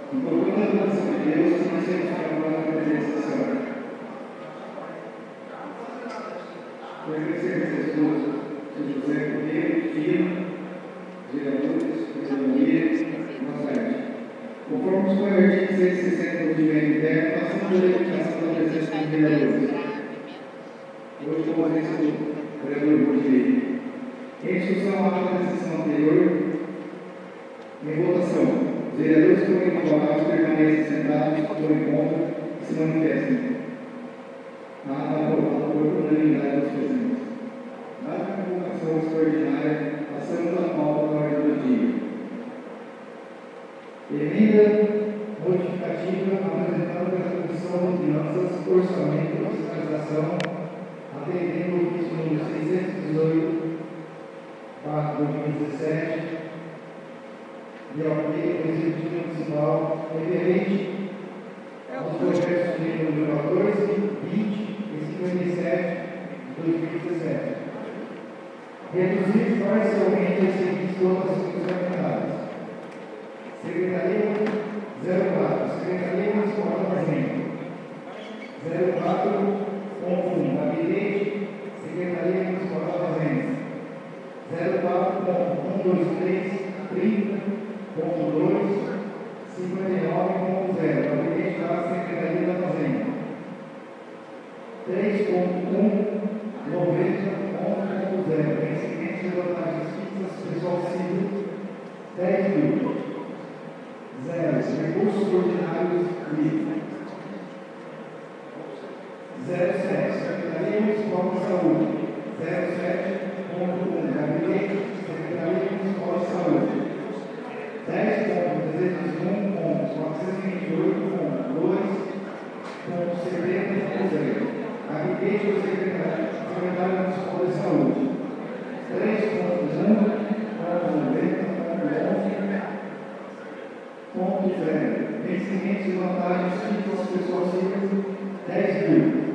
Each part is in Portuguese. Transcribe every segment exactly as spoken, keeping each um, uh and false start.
Invocando a bênção de Deus, iniciamos agora a presença do Senhor. Por agradecer a esposa, São José Correia, Filho, vereadores, Maria, nossa arte. Conforme os artigos cento e sessenta do Regimento Interno, passamos a limitação da presença dos vereadores. Hoje, com a presença do vereador Rodrigo. Em discussão à decisão anterior, em votação, os vereadores que forem favoráveis permanecem sentados por encontro e se manifestem. Nada aprovado por unanimidade dos presentes. Dada a convocação extraordinária, passamos à pauta da ordem do dia. Emenda modificativa apresentada pela Comissão de Finanças, Orçamento e Fiscalização, atendendo o ofício número seiscentos e dezoito, barra dois mil e dezessete, de O P do Executivo Municipal, referente aos projetos de lei número quatorze, vinte e cinquenta e sete de dois mil e dezessete. Reduzir parcialmente as seguintes dotações orçamentárias. Secretaria zero quatro, Secretaria Municipal da Fazenda. zero quatro ponto um, Gabinete, Secretaria Municipal da Fazenda. zero quatro ponto um dois três, trinta ponto dois, cinquenta e nove ponto zero, Gabinete da Secretaria da Fazenda. três ponto um, noventa ponto zero, vencimento de vantagens fixas, pessoal civil, dez mil. zero, recursos ordinários livres. zero sete, Secretaria Municipal de Saúde. zero sete ponto um, Gabinete, Secretaria Municipal de Saúde. dez ponto trezentos e um ponto quatrocentos e vinte e oito ponto dois ponto setenta ponto zero, Gabinete do Secretário Municipal de Saúde. três ponto um ponto noventa ponto zero, vencimentos e vantagens fixas pessoas cíveis, dez mil.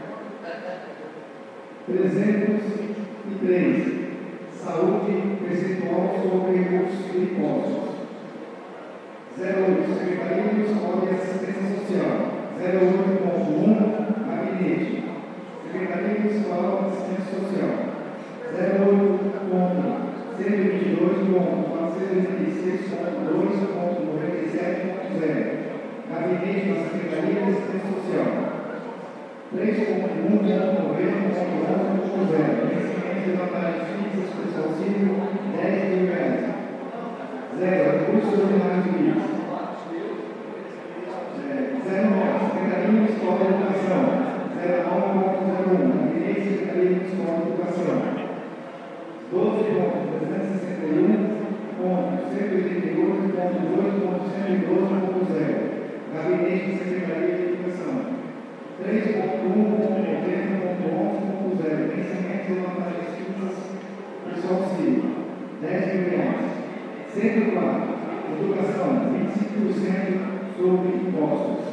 trezentos e três, saúde percentual sobre recursos e impostos. zero oito, Secretaria Municipal de Assistência Social. zero oito ponto um, Gabinete, Secretaria Municipal de Assistência Social. zero oito ponto cento e vinte e dois ponto quatrocentos e oitenta e seis ponto dois ponto noventa e sete ponto zero, Gabinete da Secretaria de Assistência Social. três ponto um ponto noventa ponto onze ponto zero, vencimento de vantagens fixas, pessoal civil, dez mil reais. zero, recursos ordinários livres. zero nove, Secretaria Municipal de Educação. zero nove ponto zero um, Gabinete da Secretaria Municipal de Educação. doze ponto trezentos e sessenta e um ponto cento e oitenta e oito ponto dois ponto cento e doze ponto zero, Gabinete da Secretaria de Educação. três ponto um ponto noventa ponto onze ponto zero, vencimento de vantagens fixas, pessoal civil, dez mil reais. cento e quatro, Educação, vinte e cinco por cento sobre impostos.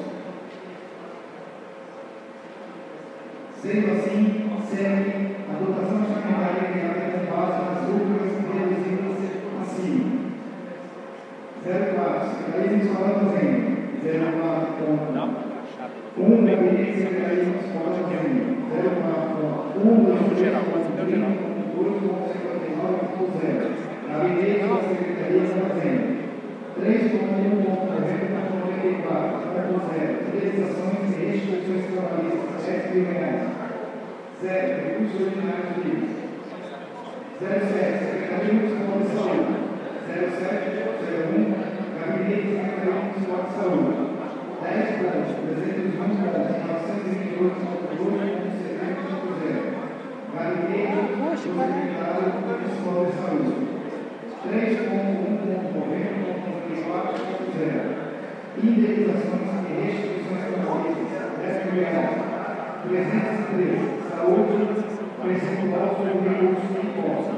Sendo assim, segue a dotação orçamentária criada com base nas rubricas reduzidas acima. zero quatro, Secretaria Municipal da Fazenda. zero quatro ponto um, Gabinete Secretaria Municipal da Fazenda. zero quatro ponto um, dois ponto cinquenta e nove ponto zero, Gabinete da Secretaria da Fazenda. três ponto um ponto noventa ponto noventa e quatro ponto zero, Indenizações e restituições trabalhistas, dez mil reais. zero, recursos ordinários livres. zero sete, Secretaria Municipal de Saúde. zero sete zero um, Gabinete da Secretaria Municipal de Saúde. dez ponto trezentos e um ponto novecentos e vinte e oito ponto dois ponto setenta ponto zero, Gabinete do Secretário Municipal de Saúde. três ponto um ponto noventa ponto noventa e quatro ponto zero, Indenizações e restituições trabalhistas, dez mil reais. trezentos e três, Saúde, percentual sobre recursos e impostos.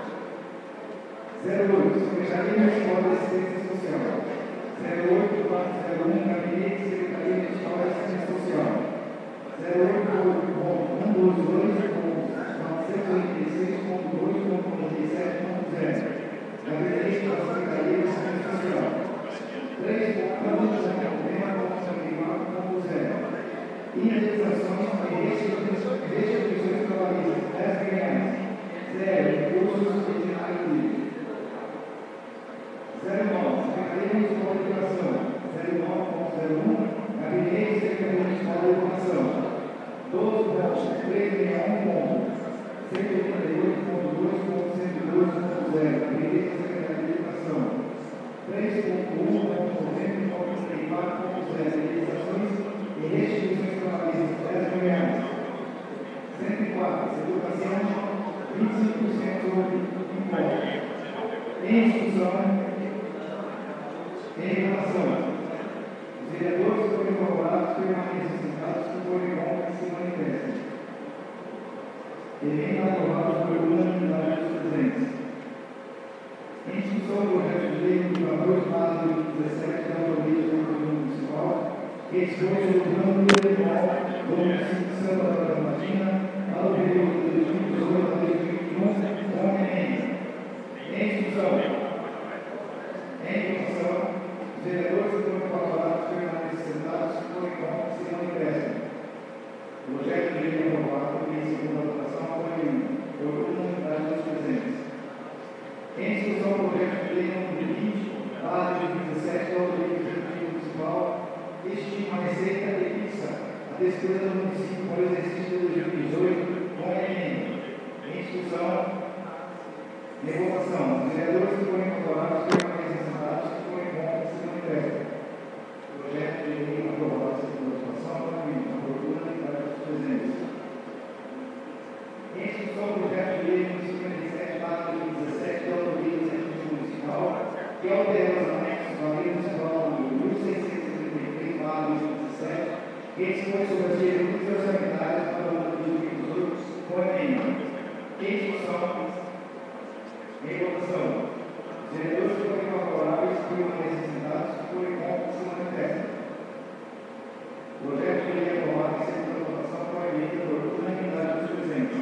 zero oito, Secretaria Municipal de Assistência Social. zero oito ponto zero um, Gabinete Secretaria Municipal de Assistência Social. zero oito ponto um dois dois ponto novecentos e oitenta e seis ponto dois ponto noventa e sete ponto zero, Gabinete da Secretaria de Assistência Social. três ponto um zero nove, Secretaria Municipal de Educação, zero nove ponto zero um, Gabinete Secretaria Municipal de Educação, doze ponto trezentos e sessenta e um, cento e oitenta e oito ponto dois ponto cento e dois ponto zero, Gabinete Secretaria de Educação, três ponto um ponto noventa ponto trinta e quatro ponto zero, Indenizações e restituições trabalhistas, dez mil reais. cento e quatro, Educação, vinte e cinco por cento sobre imposto. Em discussão, em votação. Os vereadores que forem favoráveis permanecem sentados, que forem contra se manifestem. Emenda aprovada por unanimidade dos presentes. Em discussão do projeto de lei número quatorze barra dois mil e dezessete da autoria do governo municipal, que dispõe sobre o plano plurianual do município de Santa Bárbara Latina para o período de dois mil e dezoito a dois mil e vinte e um, com emenda. Em discussão. Em votação. Os vereadores que foram favoráveis permanecem sentados, se forem contra se manifestem. O projeto de lei aprovado em segunda votação foi por unanimidade dos presentes. Em discussão, o projeto de lei número vinte, barra dois mil e dezessete, da autoria do Executivo Municipal, estima a receita e fixa a despesa do município para o exercício de dois mil e dezoito, com emenda. Em discussão, em votação. Os vereadores que forem favoráveis permanecem sentados, que forem contra se manifestem. O projeto de lei aprovado em segunda votação foi por unanimidade dos presentes. Em discussão, o projeto de lei número cinquenta e sete, barra dois mil e dezessete, da autoria do Executivo Municipal, que altera os anexos da Lei Municipal número mil seiscentos e trinta e três, barra dois mil e dezessete, que dispõe sobre as diretrizes orçamentárias para o ano de dois mil e dezoito, com emenda. Em discussão, em votação. Os vereadores que forem favoráveis permanecem sentados, que forem contra se manifestem. O projeto de lei aprovado em segunda votação foi emenda por unanimidade dos presentes.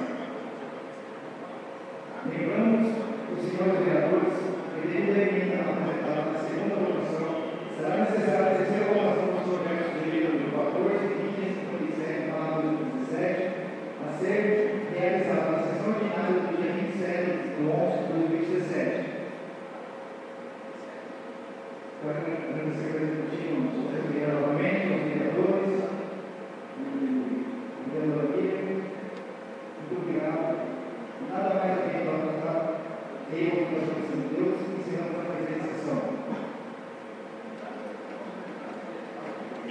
Lembramos os senhores vereadores que, devido à emenda apresentada na segunda votação, será necessária a terceira votação dos projetos de lei número quatorze, vinte e cinquenta e sete, barra dois mil e dezessete, a ser realizada na sessão ordinária do dia vinte e sete de onze de dois mil e dezessete. Quero agradecer pelo discutir, secretaria novamente, aos vereadores e vereador aqui. Muito obrigado. Nada mais a quem vai tratar. Eu, com a de Deus, encerramos a presente sessão.